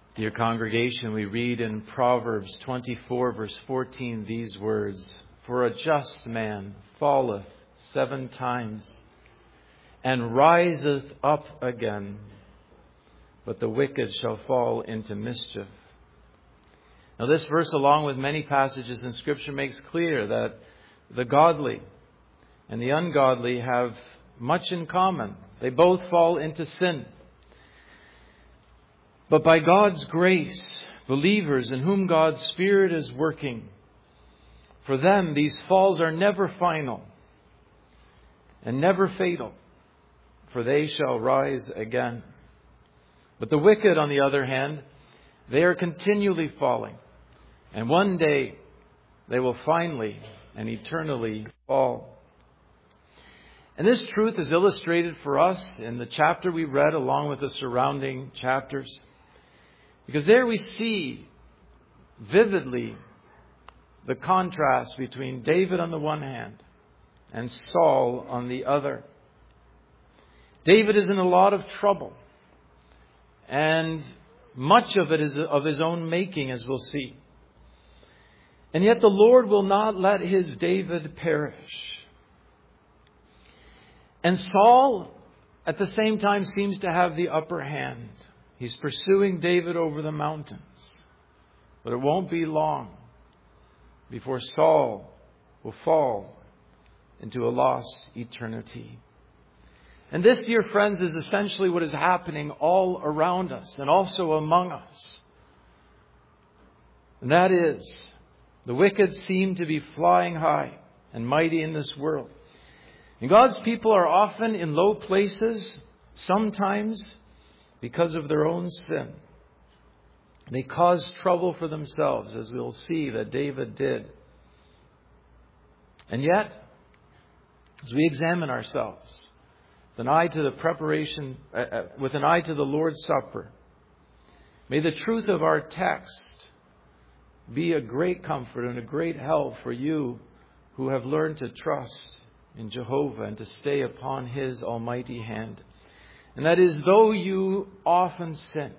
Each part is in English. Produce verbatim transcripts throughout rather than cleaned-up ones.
Dear congregation, we read in Proverbs twenty-four, verse fourteen, these words, "For a just man falleth seven times, and riseth up again, but the wicked shall fall into mischief." Now this verse, along with many passages in Scripture, makes clear that the godly and the ungodly have much in common. They both fall into sin. But by God's grace, believers in whom God's Spirit is working, for them these falls are never final and never fatal, for they shall rise again. But the wicked, on the other hand, they are continually falling, and one day they will finally and eternally fall. And this truth is illustrated for us in the chapter we read, along with the surrounding chapters. Because there we see vividly the contrast between David on the one hand and Saul on the other. David is in a lot of trouble, and much of it is of his own making, as we'll see. And yet the Lord will not let his David perish. And Saul, at the same time, seems to have the upper hand. He's pursuing David over the mountains. But it won't be long before Saul will fall into a lost eternity. And this, dear friends, is essentially what is happening all around us and also among us. And that is, the wicked seem to be flying high and mighty in this world. And God's people are often in low places, sometimes because of their own sin. They cause trouble for themselves, as we'll see that David did. And yet, as we examine ourselves, with an eye to the preparation, uh, with an eye to the Lord's Supper, may the truth of our text be a great comfort and a great help for you who have learned to trust in Jehovah and to stay upon His almighty hand. And that is, though you often sin,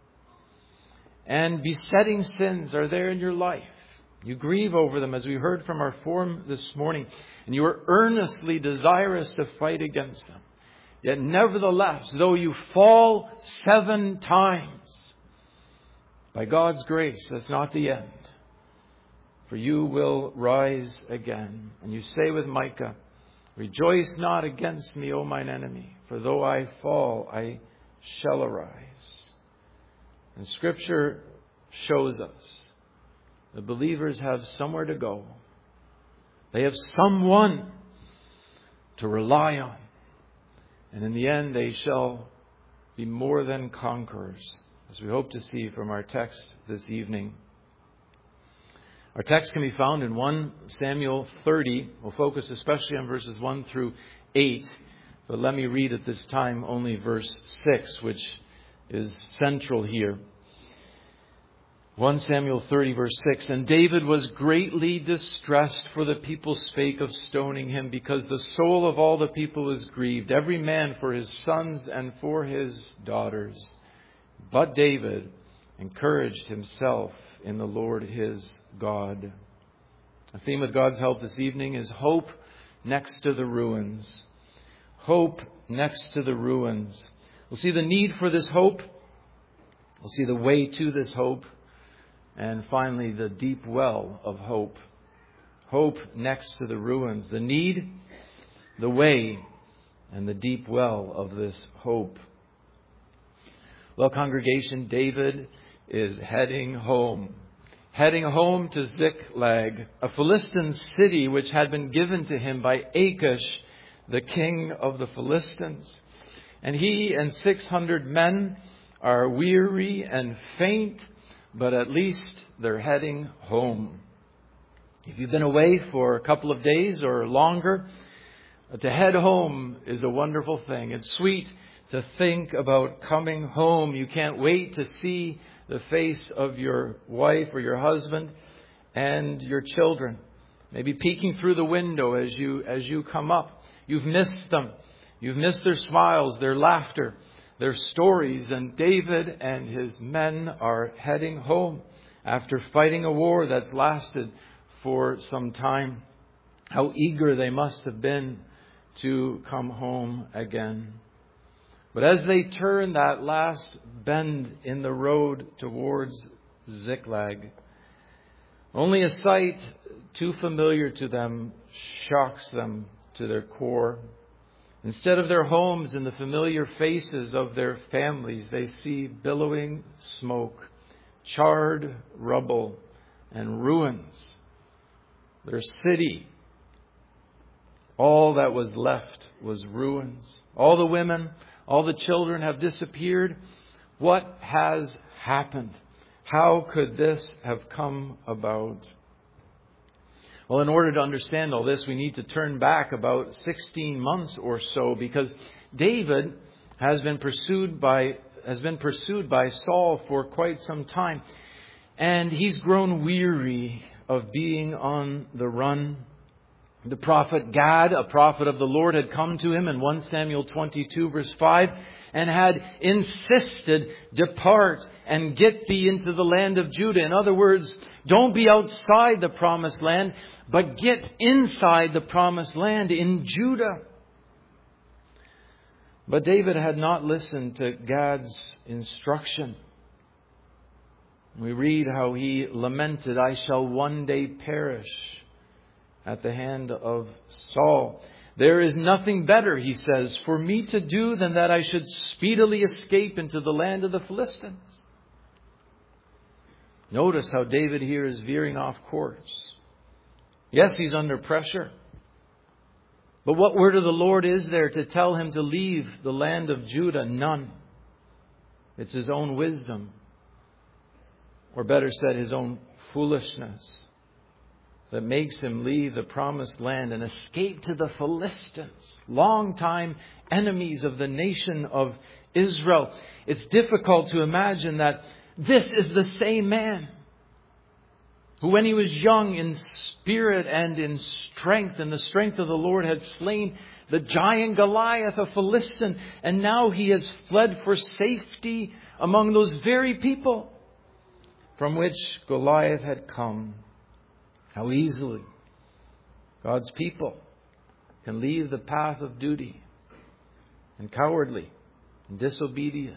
and besetting sins are there in your life, you grieve over them, as we heard from our form this morning, and you are earnestly desirous to fight against them. Yet nevertheless, though you fall seven times, by God's grace, that's not the end. For you will rise again. And you say with Micah, "Rejoice not against me, O mine enemy, for though I fall, I shall arise." And Scripture shows us the believers have somewhere to go. They have someone to rely on. And in the end, they shall be more than conquerors, as we hope to see from our text this evening. Our text can be found in First Samuel thirty. We'll focus especially on verses one through eight. But let me read at this time only verse six, which is central here. First Samuel thirty, verse six. "And David was greatly distressed, for the people spake of stoning him, because the soul of all the people was grieved, every man for his sons and for his daughters. But David encouraged himself in the Lord his God." The theme with God's help this evening is hope next to the ruins. Hope next to the ruins. We'll see the need for this hope. We'll see the way to this hope. And finally, the deep well of hope. Hope next to the ruins. The need, the way, and the deep well of this hope. Well, congregation, David is heading home. Heading home to Ziklag, a Philistine city which had been given to him by Achish, the king of the Philistines. And he and six hundred men are weary and faint, but at least they're heading home. If you've been away for a couple of days or longer, to head home is a wonderful thing. It's sweet to think about coming home. You can't wait to see the face of your wife or your husband and your children. Maybe peeking through the window as you as you come up. You've missed them. You've missed their smiles, their laughter, their stories, and David and his men are heading home after fighting a war that's lasted for some time. How eager they must have been to come home again. But as they turn that last bend in the road towards Ziklag, only a sight too familiar to them shocks them to their core. Instead of their homes and the familiar faces of their families, they see billowing smoke, charred rubble, and ruins. Their city, all that was left was ruins. All the women, all the children have disappeared. What has happened? How could this have come about? Well, in order to understand all this, we need to turn back about sixteen months or so, because David has been pursued by has been pursued by Saul for quite some time, and he's grown weary of being on the run. The prophet Gad, a prophet of the Lord, had come to him in First Samuel twenty-two, verse five, and had insisted, "Depart and get thee into the land of Judah." In other words, don't be outside the promised land, but get inside the promised land in Judah. But David had not listened to Gad's instruction. We read how he lamented, "I shall one day perish at the hand of Saul. There is nothing better," he says, "for me to do than that I should speedily escape into the land of the Philistines." Notice how David here is veering off course. Yes, he's under pressure. But what word of the Lord is there to tell him to leave the land of Judah? None. It's his own wisdom. Or better said, his own foolishness, that makes him leave the promised land and escape to the Philistines, longtime enemies of the nation of Israel. It's difficult to imagine that this is the same man who, when he was young in spirit and in strength, and the strength of the Lord, had slain the giant Goliath, a Philistine, and now he has fled for safety among those very people from which Goliath had come. How easily God's people can leave the path of duty and cowardly and disobedient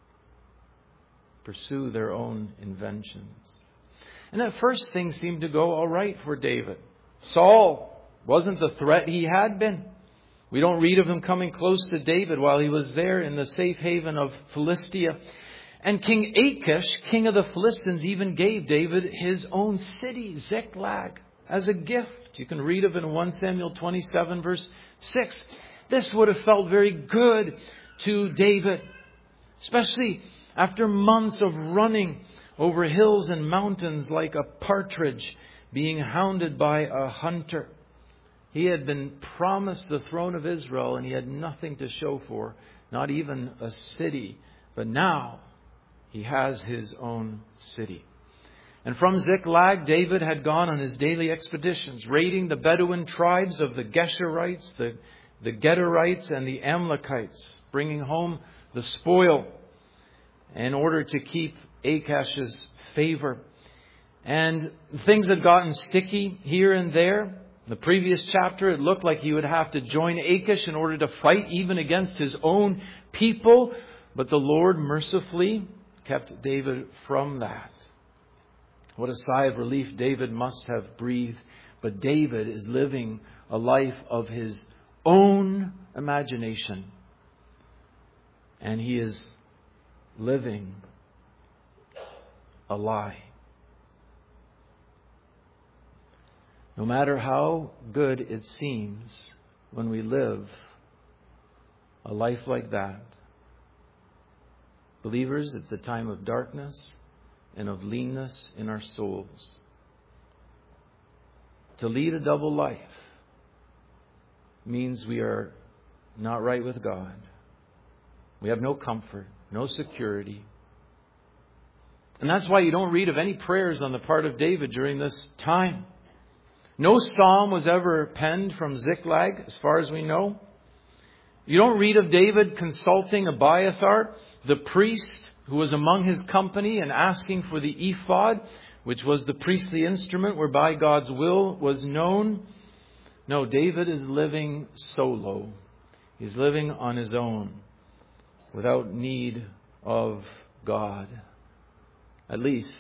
pursue their own inventions. And at first things seemed to go all right for David. Saul wasn't the threat he had been. We don't read of him coming close to David while he was there in the safe haven of Philistia. And King Achish, king of the Philistines, even gave David his own city, Ziklag, as a gift. You can read of it in First Samuel twenty-seven, verse six. This would have felt very good to David, especially after months of running over hills and mountains like a partridge being hounded by a hunter. He had been promised the throne of Israel, and he had nothing to show for, not even a city. But now he has his own city. And from Ziklag, David had gone on his daily expeditions, raiding the Bedouin tribes of the Geshurites, the, the Gederites, and the Amalekites, bringing home the spoil in order to keep Achish's favor. And things had gotten sticky here and there. In the previous chapter, it looked like he would have to join Achish in order to fight even against his own people. But the Lord mercifully kept David from that. What a sigh of relief David must have breathed. But David is living a life of his own imagination. And he is living a lie. No matter how good it seems when we live a life like that, believers, it's a time of darkness and of leanness in our souls. To lead a double life means we are not right with God. We have no comfort, no security. And that's why you don't read of any prayers on the part of David during this time. No psalm was ever penned from Ziklag, as far as we know. You don't read of David consulting Abiathar, the priest who was among his company, and asking for the ephod, which was the priestly instrument whereby God's will was known. No, David is living solo. He's living on his own, without need of God. At least,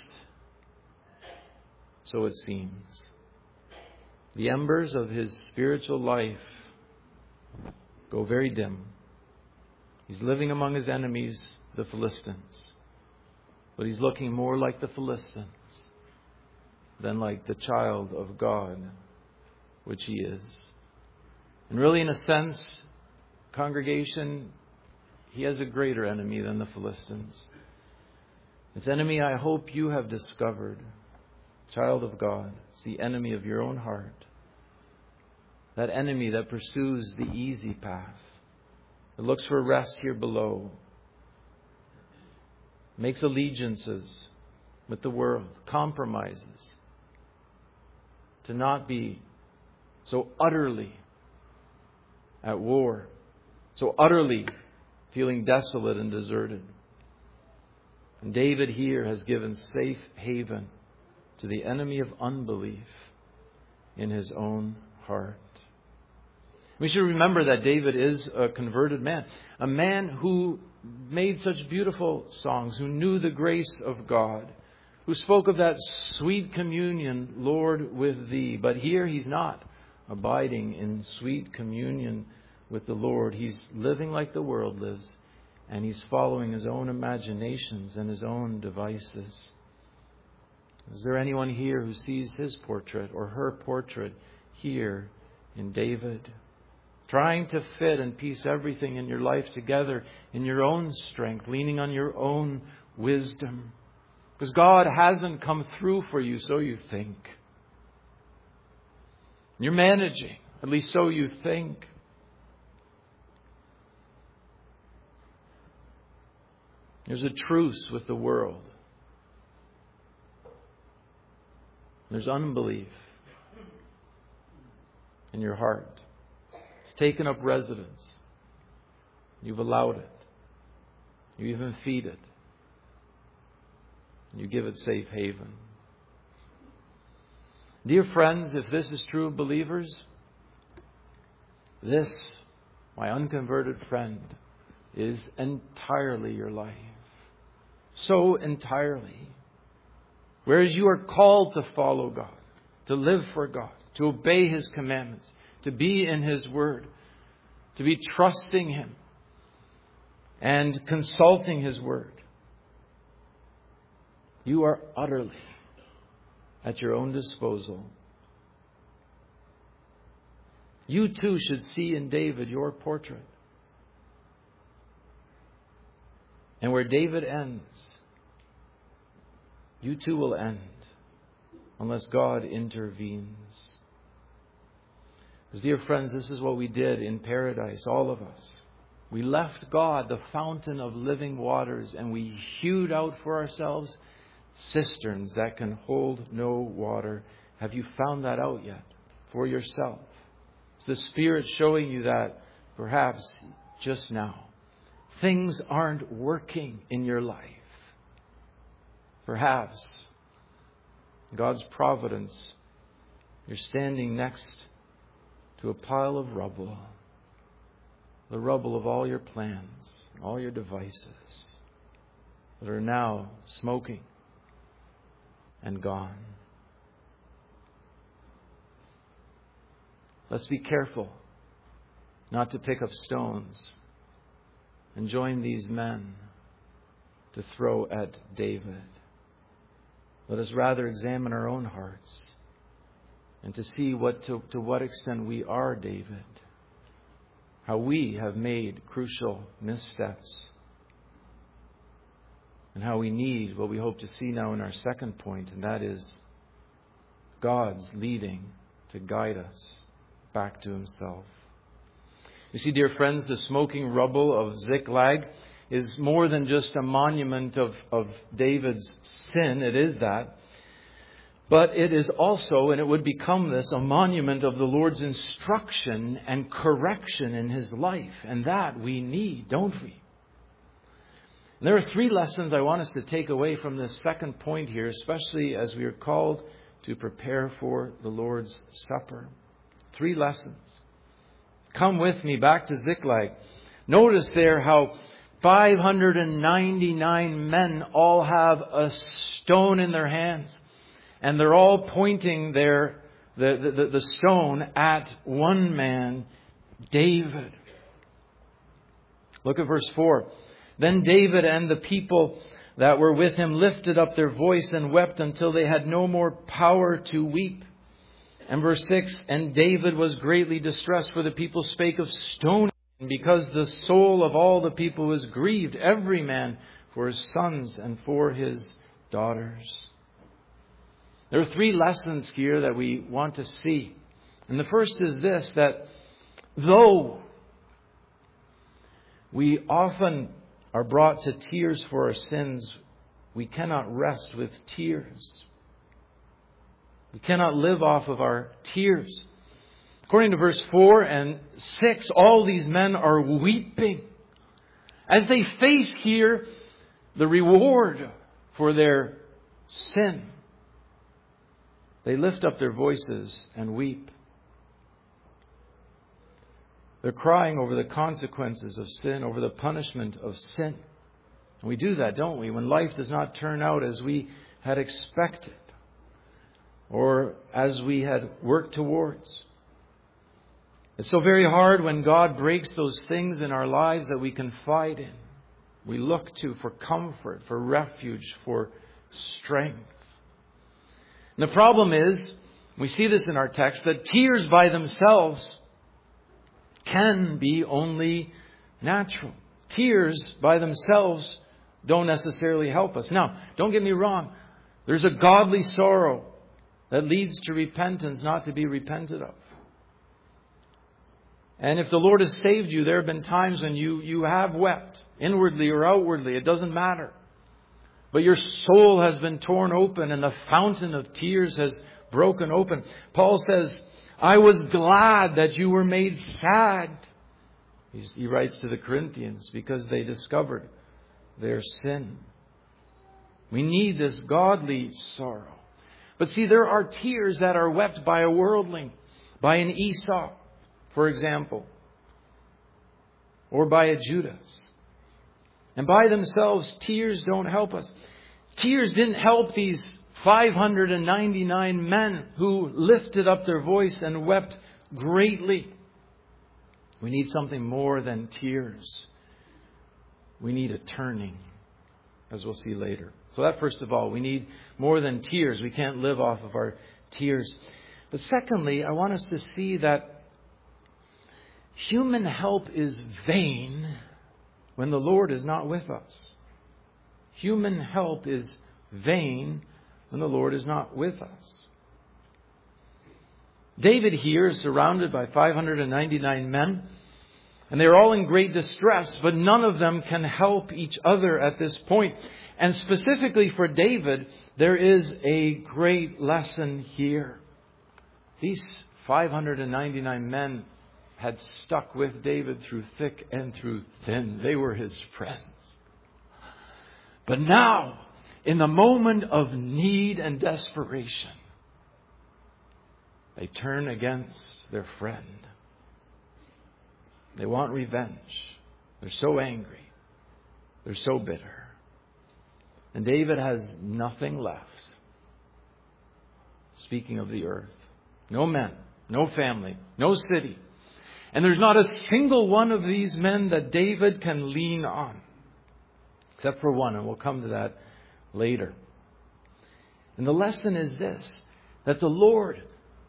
so it seems. The embers of his spiritual life go very dim. He's living among his enemies, the Philistines. But he's looking more like the Philistines than like the child of God, which he is. And really, in a sense, congregation, he has a greater enemy than the Philistines. It's enemy I hope you have discovered. Child of God, it's the enemy of your own heart. That enemy that pursues the easy path, that looks for rest here below, makes allegiances with the world, compromises to not be so utterly at war, so utterly feeling desolate and deserted. And David here has given safe haven to the enemy of unbelief in his own heart. We should remember that David is a converted man, a man who made such beautiful songs, who knew the grace of God, who spoke of that sweet communion, Lord, with thee. But here he's not abiding in sweet communion with the Lord. He's living like the world lives, and he's following his own imaginations and his own devices. Is there anyone here who sees his portrait or her portrait here in David? Trying to fit and piece everything in your life together in your own strength, leaning on your own wisdom. Because God hasn't come through for you, so you think. You're managing, at least so you think. There's a truce with the world. There's unbelief in your heart. It's taken up residence. You've allowed it. You even feed it. You give it safe haven. Dear friends, if this is true of believers, this, my unconverted friend, is entirely your life. So entirely. Whereas you are called to follow God, to live for God, to obey His commandments, to be in His Word, to be trusting Him and consulting His Word. You are utterly at your own disposal. You too should see in David your portrait. And where David ends, you too will end unless God intervenes. Because, dear friends, this is what we did in paradise, all of us. We left God, the fountain of living waters, and we hewed out for ourselves cisterns that can hold no water. Have you found that out yet for yourself? Is the Spirit showing you that perhaps just now? Things aren't working in your life. Perhaps God's providence, you're standing next to a pile of rubble. The rubble of all your plans, all your devices that are now smoking and gone. Let's be careful not to pick up stones and join these men to throw at David. Let us rather examine our own hearts and to see what to, to what extent we are David. How we have made crucial missteps. And how we need what we hope to see now in our second point, and that is God's leading to guide us back to Himself. You see, dear friends, the smoking rubble of Ziklag is more than just a monument of, of David's sin. It is that. But it is also, and it would become this, a monument of the Lord's instruction and correction in His life. And that we need, don't we? And there are three lessons I want us to take away from this second point here, especially as we are called to prepare for the Lord's Supper. Three lessons. Come with me back to Ziklag. Notice there how five hundred ninety-nine men all have a stone in their hands. And they're all pointing their, the, the, the stone at one man, David. Look at verse four. Then David and the people that were with him lifted up their voice and wept until they had no more power to weep. And verse six, and David was greatly distressed, for the people spake of stoning, because the soul of all the people was grieved, every man for his sons and for his daughters. There are three lessons here that we want to see. And the first is this, that though we often are brought to tears for our sins, we cannot rest with tears. We cannot live off of our tears. According to verse four and six, all these men are weeping as they face here the reward for their sin. They lift up their voices and weep. They're crying over the consequences of sin, over the punishment of sin. And we do that, don't we? When life does not turn out as we had expected or as we had worked towards. It's so very hard when God breaks those things in our lives that we confide in. We look to for comfort, for refuge, for strength. And the problem is, we see this in our text, that tears by themselves can be only natural. Tears by themselves don't necessarily help us. Now, don't get me wrong. There's a godly sorrow that leads to repentance not to be repented of. And if the Lord has saved you, there have been times when you, you have wept, inwardly or outwardly. It doesn't matter. But your soul has been torn open and the fountain of tears has broken open. Paul says, I was glad that you were made sad. He's, he writes to the Corinthians because they discovered their sin. We need this godly sorrow. But see, there are tears that are wept by a worldling, by an Esau, for example, or by a Judas. And by themselves, tears don't help us. Tears didn't help these five hundred ninety-nine men who lifted up their voice and wept greatly. We need something more than tears. We need a turning, as we'll see later. So that, first of all, we need more than tears. We can't live off of our tears. But secondly, I want us to see that human help is vain when the Lord is not with us. Human help is vain when the Lord is not with us. David here is surrounded by five hundred ninety-nine men, and they're all in great distress, but none of them can help each other at this point. And specifically for David, there is a great lesson here. These five hundred ninety-nine men had stuck with David through thick and through thin. They were his friends. But now, in the moment of need and desperation, they turn against their friend. They want revenge. They're so angry. They're so bitter. And David has nothing left. Speaking of the earth. No men, no family, no city. And there's not a single one of these men that David can lean on. Except for one, and we'll come to that later. And the lesson is this, that the Lord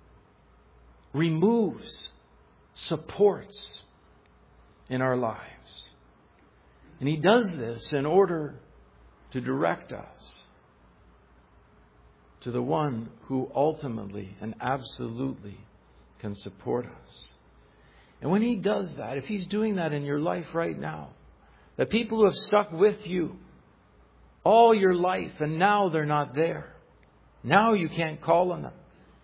removes, supports in our lives. And He does this in order to direct us to the one who ultimately and absolutely can support us. And when He does that, if He's doing that in your life right now, the people who have stuck with you all your life and now they're not there, Now you can't call on them.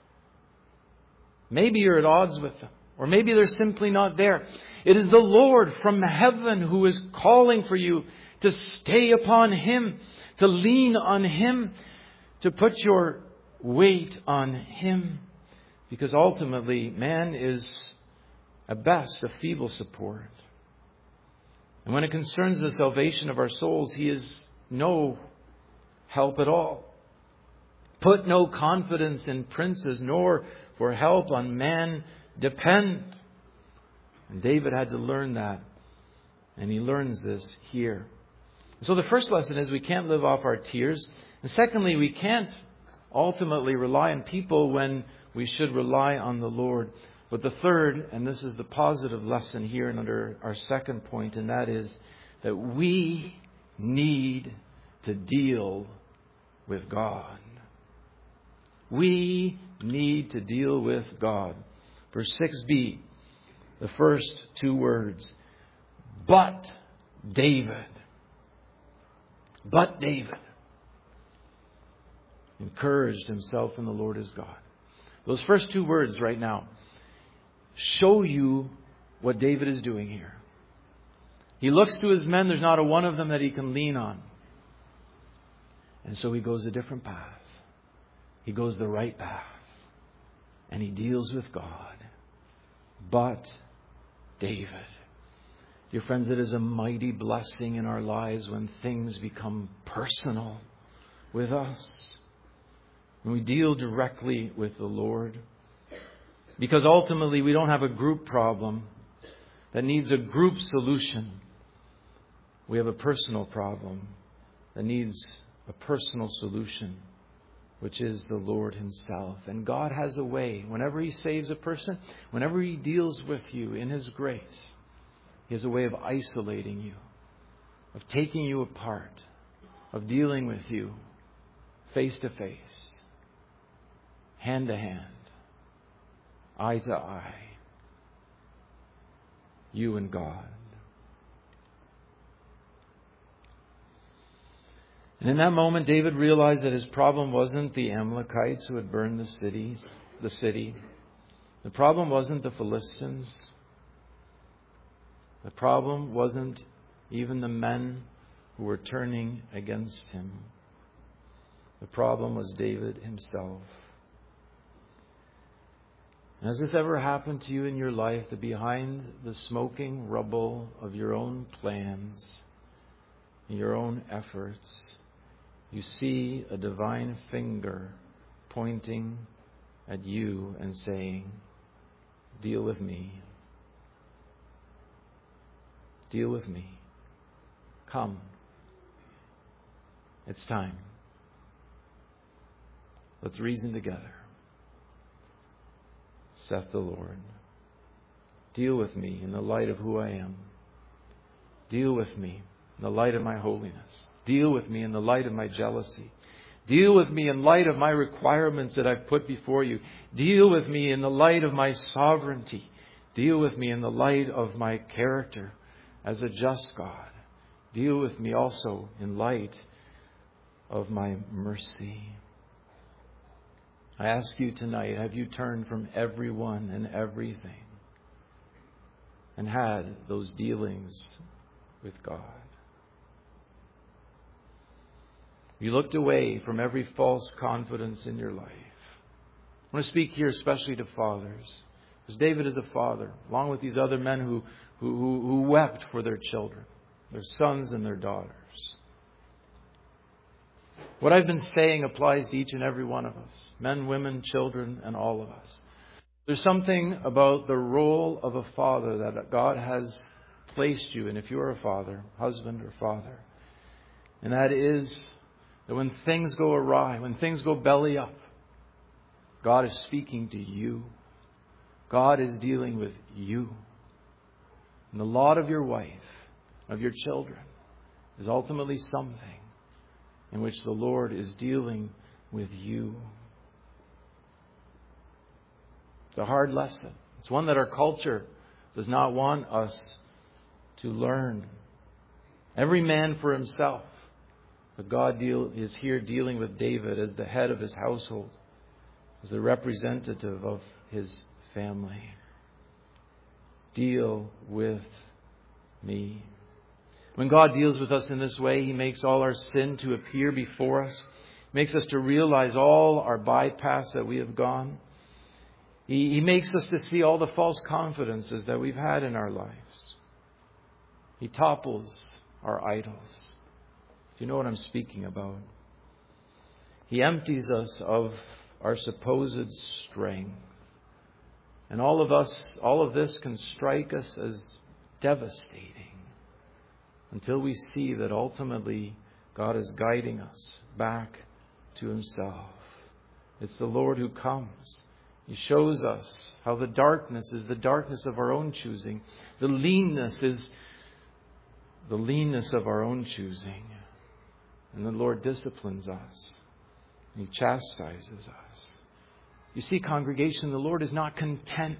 Maybe you're at odds with them. Or maybe they're simply not there. It is the Lord from heaven who is calling for you to stay upon Him, to lean on Him, to put your weight on Him. Because ultimately, man is at best a feeble support. And when it concerns the salvation of our souls, He is no help at all. Put no confidence in princes, nor for help on man depend. And David had to learn that. And he learns this here. So the first lesson is we can't live off our tears. And secondly, we can't ultimately rely on people when we should rely on the Lord. But the third, and this is the positive lesson here and under our second point, and that is that we need to deal with God. We need to deal with God. Verse six b, the first two words. But David. But David encouraged himself in the Lord his God. Those first two words right now show you what David is doing here. He looks to his men. There's not a one of them that he can lean on. And so he goes a different path. He goes the right path. And he deals with God. But David. Dear friends, it is a mighty blessing in our lives when things become personal with us. When we deal directly with the Lord. Because ultimately we don't have a group problem that needs a group solution. We have a personal problem that needs a personal solution, which is the Lord Himself. And God has a way. Whenever He saves a person, whenever He deals with you in His grace, He has a way of isolating you, of taking you apart, of dealing with you face to face, hand to hand, eye to eye, you and God. And in that moment, David realized that his problem wasn't the Amalekites who had burned the cities, the city. The problem wasn't the Philistines. The problem wasn't even the men who were turning against him. The problem was David himself. And has this ever happened to you in your life, that behind the smoking rubble of your own plans, your own efforts, you see a divine finger pointing at you and saying, deal with me. Deal with me. Come. It's time. Let's reason together. Saith the Lord. Deal with me in the light of who I am. Deal with me in the light of my holiness. Deal with me in the light of my jealousy. Deal with me in light of my requirements that I've put before you. Deal with me in the light of my sovereignty. Deal with me in the light of my character as a just God. Deal with me also in light of my mercy. I ask you tonight, have you turned from everyone and everything and had those dealings with God? You looked away from every false confidence in your life. I want to speak here especially to fathers. Because David is a father, along with these other men who, who, who, who wept for their children, their sons and their daughters. What I've been saying applies to each and every one of us, men, women, children, and all of us. There's something about the role of a father that God has placed you in, if you're a father, husband or father. And that is that when things go awry, when things go belly up, God is speaking to you. God is dealing with you. And the lot of your wife, of your children, is ultimately something in which the Lord is dealing with you. It's a hard lesson. It's one that our culture does not want us to learn. Every man for himself. But God deal, is here dealing with David as the head of his household, as the representative of his family. Deal with me. When God deals with us in this way, He makes all our sin to appear before us. He makes us to realize all our bypass that we have gone. He, he makes us to see all the false confidences that we've had in our lives. He topples our idols. Do you know what I'm speaking about? He empties us of our supposed strength. And all of us, all of this can strike us as devastating until we see that ultimately God is guiding us back to Himself. It's the Lord who comes. He shows us how the darkness is the darkness of our own choosing. The leanness is the leanness of our own choosing. And the Lord disciplines us. He chastises us. You see, congregation, the Lord is not content.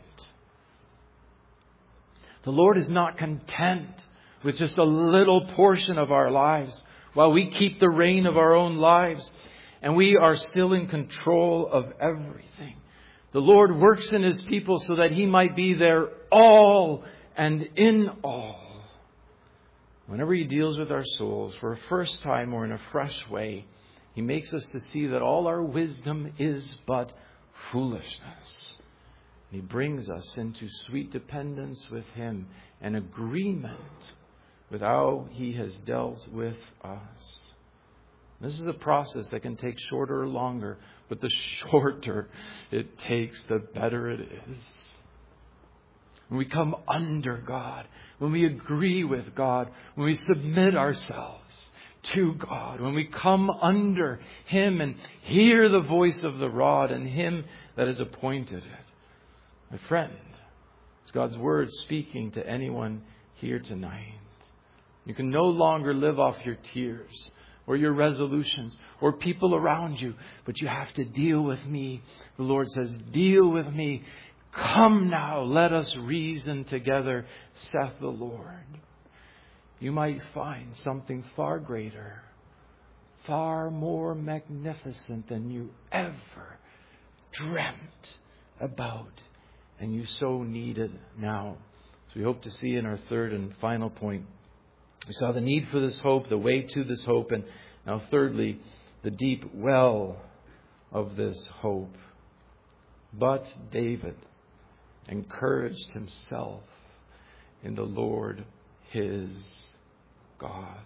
The Lord is not content with just a little portion of our lives while we keep the reign of our own lives and we are still in control of everything. The Lord works in His people so that He might be their all and in all. Whenever He deals with our souls for a first time or in a fresh way, He makes us to see that all our wisdom is but foolishness. He brings us into sweet dependence with Him and agreement with how He has dealt with us. This is a process that can take shorter or longer, but the shorter it takes, the better it is. When we come under God, when we agree with God, when we submit ourselves to God, when we come under Him and hear the voice of the rod and Him that has appointed it. My friend, it's God's word speaking to anyone here tonight. You can no longer live off your tears or your resolutions or people around you, but you have to deal with me. The Lord says, deal with me. Come now, let us reason together, saith the Lord. You might find something far greater, far more magnificent than you ever dreamt about. And you so need it now. So we hope to see in our third and final point. We saw the need for this hope, the way to this hope, and now thirdly, the deep well of this hope. But David encouraged himself in the Lord his God.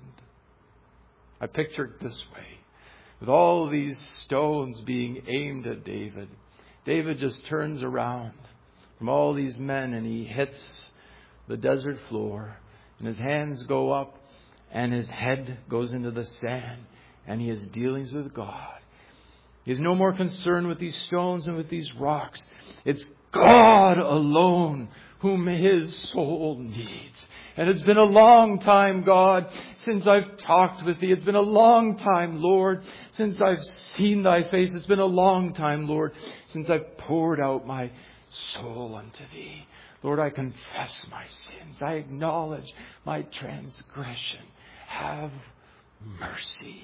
I picture it this way. With all these stones being aimed at David, David just turns around from all these men and he hits the desert floor and his hands go up and his head goes into the sand and he has dealings with God. He has no more concern with these stones and with these rocks. It's God alone whom his soul needs. And it's been a long time, God, since I've talked with Thee. It's been a long time, Lord, since I've seen Thy face. It's been a long time, Lord, since I've poured out my soul unto Thee. Lord, I confess my sins. I acknowledge my transgression. Have mercy.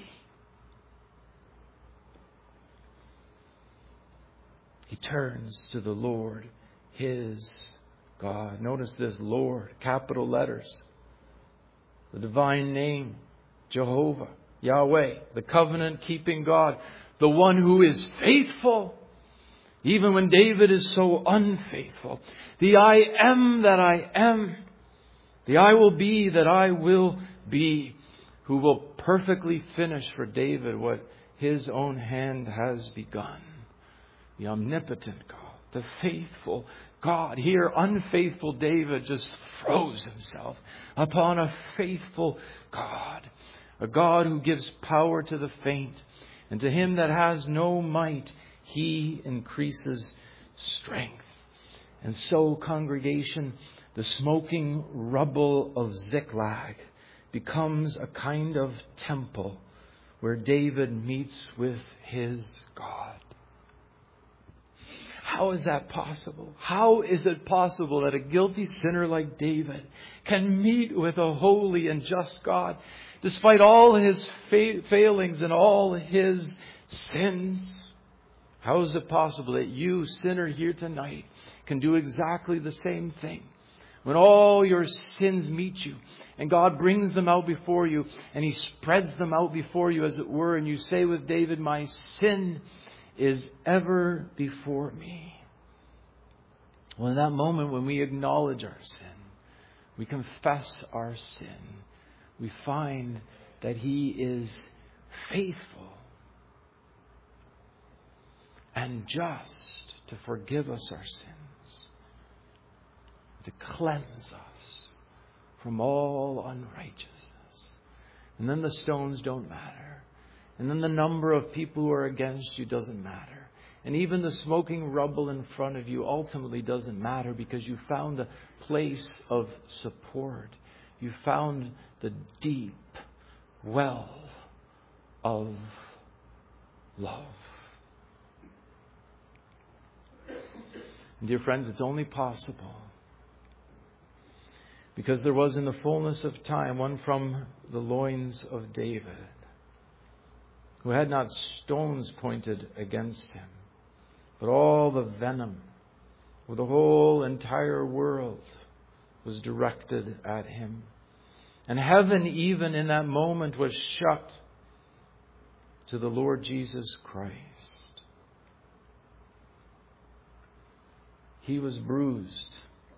He turns to the Lord, his God. Notice this, Lord, capital letters. The divine name, Jehovah, Yahweh, the covenant-keeping God, the one who is faithful, even when David is so unfaithful. The I am that I am, the I will be that I will be, who will perfectly finish for David what His own hand has begun. The omnipotent God, the faithful God. Here, unfaithful David just throws himself upon a faithful God. A God who gives power to the faint. And to him that has no might, He increases strength. And so, congregation, the smoking rubble of Ziklag becomes a kind of temple where David meets with his God. How is that possible? How is it possible that a guilty sinner like David can meet with a holy and just God? despite all his fa- failings and all his sins. How is it possible that you, sinner here tonight, can do exactly the same thing? When all your sins meet you and God brings them out before you and He spreads them out before you, as it were, and you say with David, my sin is ever before me. Well, in that moment when we acknowledge our sin, we confess our sin, we find that He is faithful and just to forgive us our sins, to cleanse us from all unrighteousness. And then the stones don't matter. And then the number of people who are against you doesn't matter. And even the smoking rubble in front of you ultimately doesn't matter, because you found a place of support. You found the deep well of love. And dear friends, it's only possible because there was in the fullness of time one from the loins of David who had not stones pointed against him, but all the venom of the whole entire world was directed at him. And heaven, even in that moment, was shut to the Lord Jesus Christ. He was bruised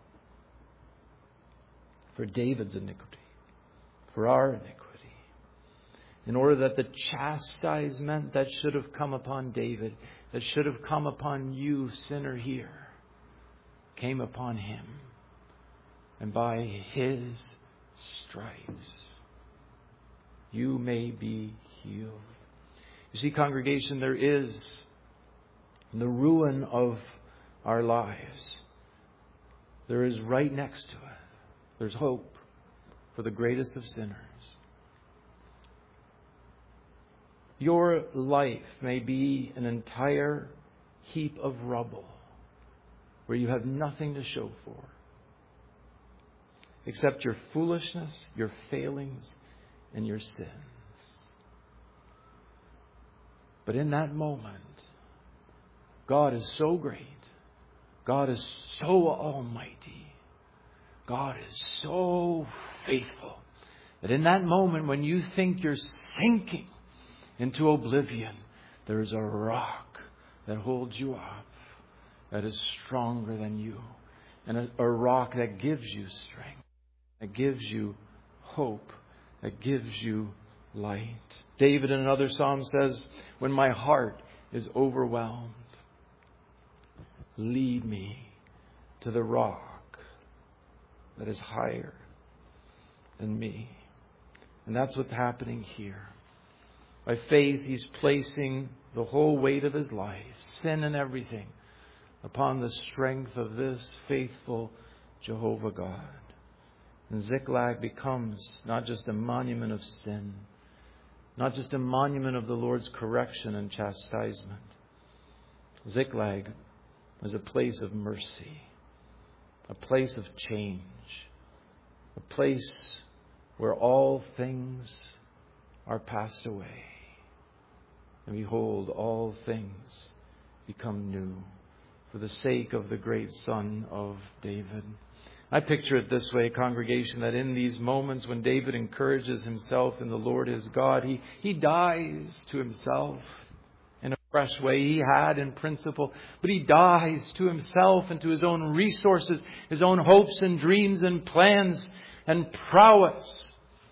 for David's iniquity, for our iniquity, in order that the chastisement that should have come upon David, that should have come upon you, sinner here, came upon Him. And by His stripes, you may be healed. You see, congregation, there is the ruin of our lives. There is right next to it. There's hope for the greatest of sinners. Your life may be an entire heap of rubble where you have nothing to show for except your foolishness, your failings, and your sins. But in that moment, God is so great. God is so almighty. God is so faithful that in that moment when you think you're sinking into oblivion, there is a rock that holds you up, that is stronger than you, and a, a rock that gives you strength, that gives you hope, that gives you light. David in another psalm says, when my heart is overwhelmed, lead me to the rock that is higher than me. And that's what's happening here. By faith, he's placing the whole weight of his life, sin and everything, upon the strength of this faithful Jehovah God. And Ziklag becomes not just a monument of sin, not just a monument of the Lord's correction and chastisement. Ziklag is a place of mercy, a place of change, a place where all things are passed away. And behold, all things become new for the sake of the great Son of David. I picture it this way, congregation, that in these moments when David encourages himself in the Lord his God, he, he dies to himself in a fresh way. He had in principle, but he dies to himself and to his own resources, his own hopes and dreams and plans and prowess.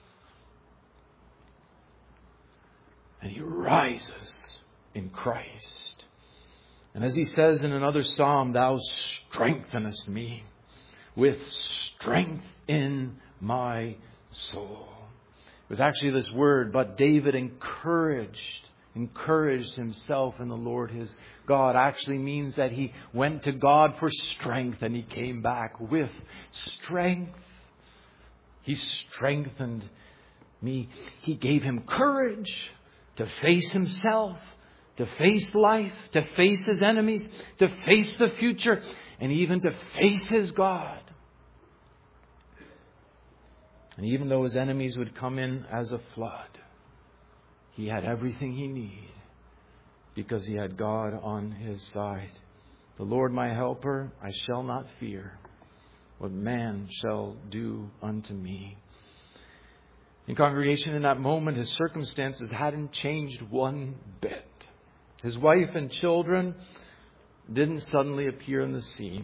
And he rises in Christ. And as he says in another psalm, thou strengthenest me with strength in my soul. It was actually this word, but David encouraged, encouraged himself in the Lord his God, actually means that he went to God for strength and he came back with strength. He strengthened me. He gave him courage to face himself, to face life, to face his enemies, to face the future, and even to face his God. And even though his enemies would come in as a flood, he had everything he needed because he had God on his side. The Lord my helper, I shall not fear what man shall do unto me. In congregation, in that moment, his circumstances hadn't changed one bit. His wife and children didn't suddenly appear on the scene.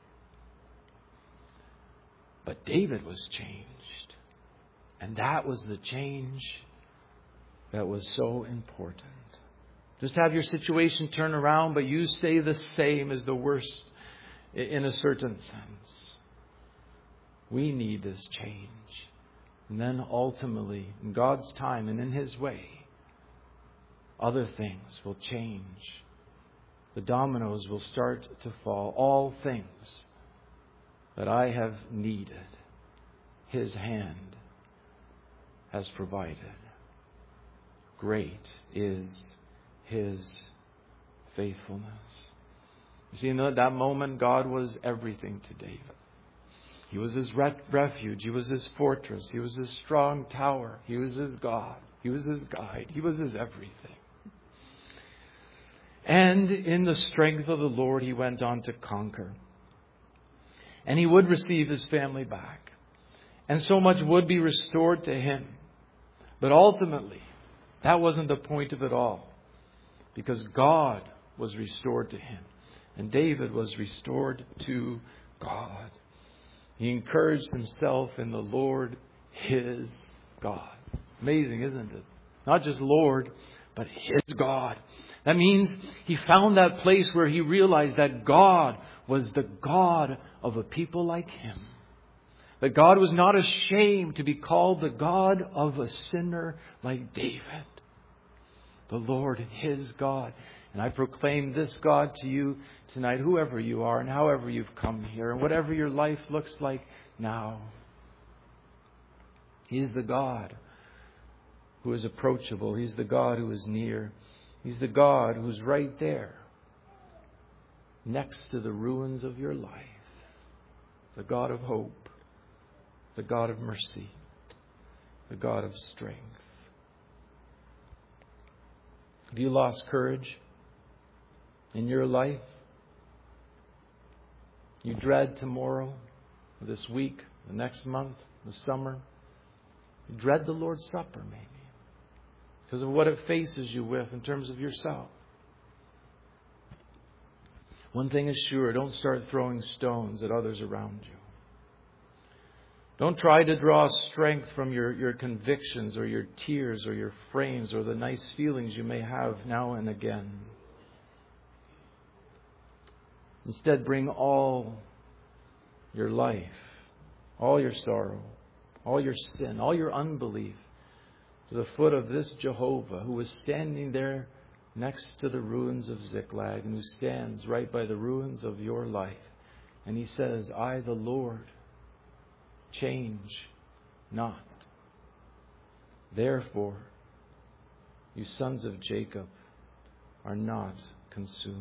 But David was changed. And that was the change that was so important. Just have your situation turn around, but you stay the same as the worst in a certain sense. We need this change. And then ultimately, in God's time and in His way, other things will change. The dominoes will start to fall. All things that I have needed, His hand has provided. Great is His faithfulness. You see, in that moment, God was everything to David. He was his refuge. He was his fortress. He was his strong tower. He was his God. He was his guide. He was his everything. And in the strength of the Lord, he went on to conquer. And he would receive his family back. And so much would be restored to him. But ultimately, that wasn't the point of it all. Because God was restored to him. And David was restored to God. He encouraged himself in the Lord, his God. Amazing, isn't it? Not just Lord, but his God. That means he found that place where he realized that God was the God of a people like him. That God was not ashamed to be called the God of a sinner like David. The Lord, his God. And I proclaim this God to you tonight, whoever you are and however you've come here and whatever your life looks like now. He's the God who is approachable. He's the God who is near. He's the God who's right there next to the ruins of your life. The God of hope. The God of mercy. The God of strength. Have you lost courage in your life? You dread tomorrow, this week, the next month, the summer. You dread the Lord's Supper, maybe, because of what it faces you with in terms of yourself. One thing is sure, don't start throwing stones at others around you. Don't try to draw strength from your, your convictions or your tears or your frames or the nice feelings you may have now and again. Instead, bring all your life, all your sorrow, all your sin, all your unbelief to the foot of this Jehovah who was standing there next to the ruins of Ziklag and who stands right by the ruins of your life. And He says, I, the Lord, change not. Therefore, you sons of Jacob are not consumed.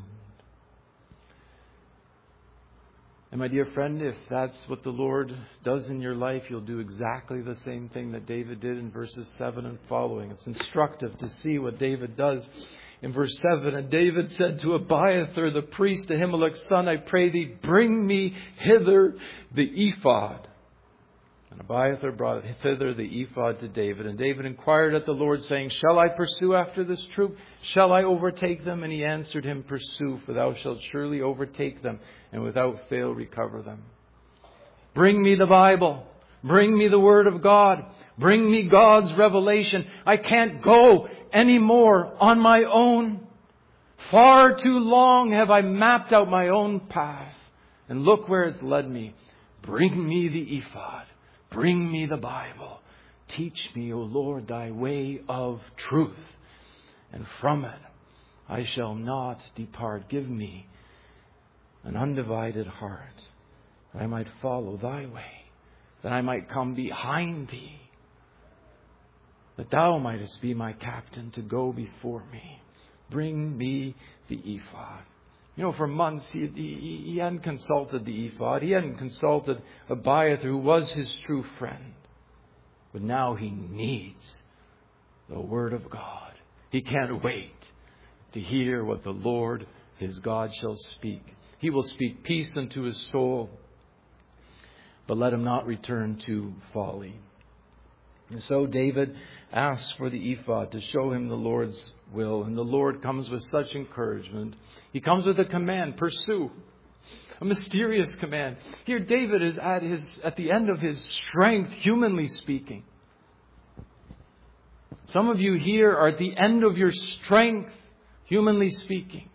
And my dear friend, if that's what the Lord does in your life, you'll do exactly the same thing that David did in verses seven and following. It's instructive to see what David does in verse seven. And David said to Abiathar, the priest, Ahimelech's son, I pray thee, bring me hither the ephod. And Abiathar brought thither the ephod to David. And David inquired at the Lord, saying, shall I pursue after this troop? Shall I overtake them? And he answered him, pursue, for thou shalt surely overtake them, and without fail recover them. Bring me the Bible. Bring me the Word of God. Bring me God's revelation. I can't go anymore on my own. Far too long have I mapped out my own path. And look where it's led me. Bring me the ephod. Bring me the Bible. Teach me, O Lord, thy way of truth. And from it I shall not depart. Give me an undivided heart, that I might follow thy way, that I might come behind thee, that thou mightest be my captain to go before me. Bring me the ephod. You know, for months he, he, he hadn't consulted the ephod. He hadn't consulted Abiathar, who was his true friend. But now he needs the Word of God. He can't wait to hear what the Lord his God shall speak. He will speak peace unto his soul, but let him not return to folly. And so David asks for the ephod to show him the Lord's will. And the Lord comes with such encouragement. He comes with a command, pursue. A mysterious command. Here David is at his at the end of his strength, humanly speaking. Some of you here are at the end of your strength, humanly speaking.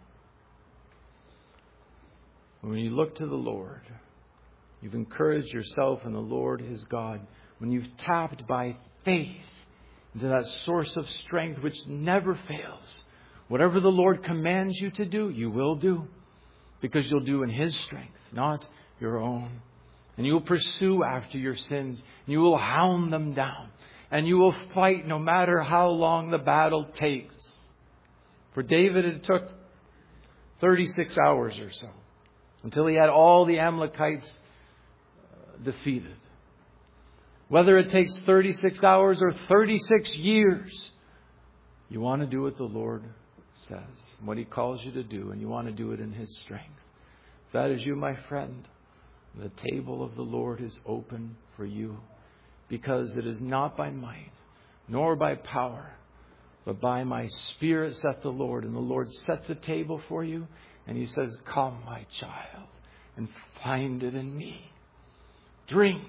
When you look to the Lord, you've encouraged yourself in the Lord his God. When you've tapped by faith into that source of strength which never fails. Whatever the Lord commands you to do, you will do. Because you'll do in his strength, not your own. And you will pursue after your sins. And you will hound them down. And you will fight no matter how long the battle takes. For David, it took thirty-six hours or so until he had all the Amalekites defeated. Whether it takes thirty-six hours or thirty-six years, you want to do what the Lord says, what he calls you to do, and you want to do it in his strength. If that is you, my friend, the table of the Lord is open for you, because it is not by might, nor by power, but by my Spirit, saith the Lord. And the Lord sets a table for you, and he says, come, my child, and find it in me. Drink.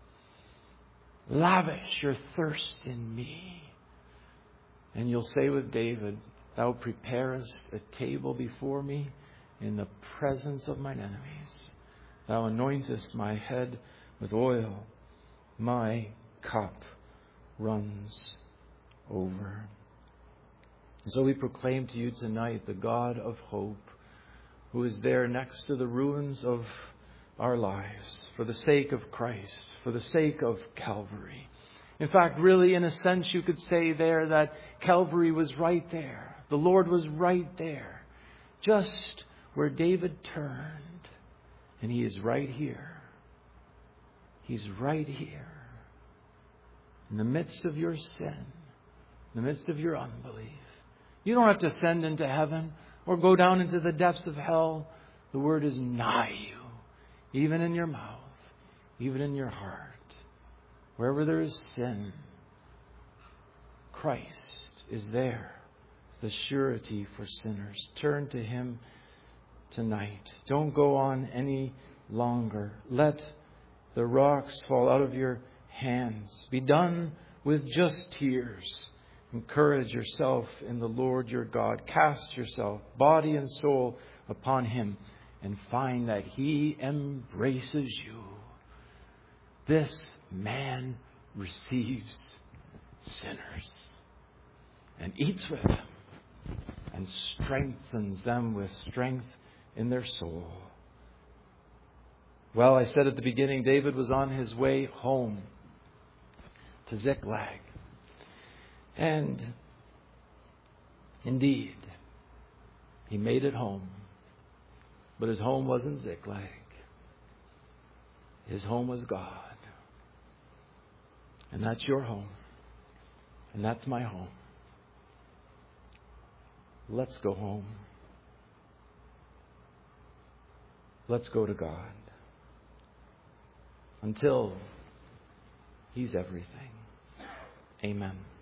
Lavish your thirst in me. And you'll say with David, thou preparest a table before me in the presence of mine enemies. Thou anointest my head with oil. My cup runs over. And so we proclaim to you tonight the God of hope, who is there next to the ruins of our lives, for the sake of Christ, for the sake of Calvary. In fact, really, in a sense, you could say there that Calvary was right there. The Lord was right there, just where David turned. And he is right here. He's right here. In the midst of your sin, in the midst of your unbelief. You don't have to ascend into heaven or go down into the depths of hell. The word is nigh you, even in your mouth, even in your heart. Wherever there is sin, Christ is there. It's the surety for sinners. Turn to him tonight. Don't go on any longer. Let the rocks fall out of your hands. Be done with just tears. Encourage yourself in the Lord your God. Cast yourself, body and soul, upon him, and find that he embraces you. This man receives sinners and eats with them and strengthens them with strength in their soul. Well, I said at the beginning, David was on his way home to Ziklag. And indeed, he made it home. But his home wasn't Ziklag. His home was God. And that's your home. And that's my home. Let's go home. Let's go to God. Until he's everything. Amen.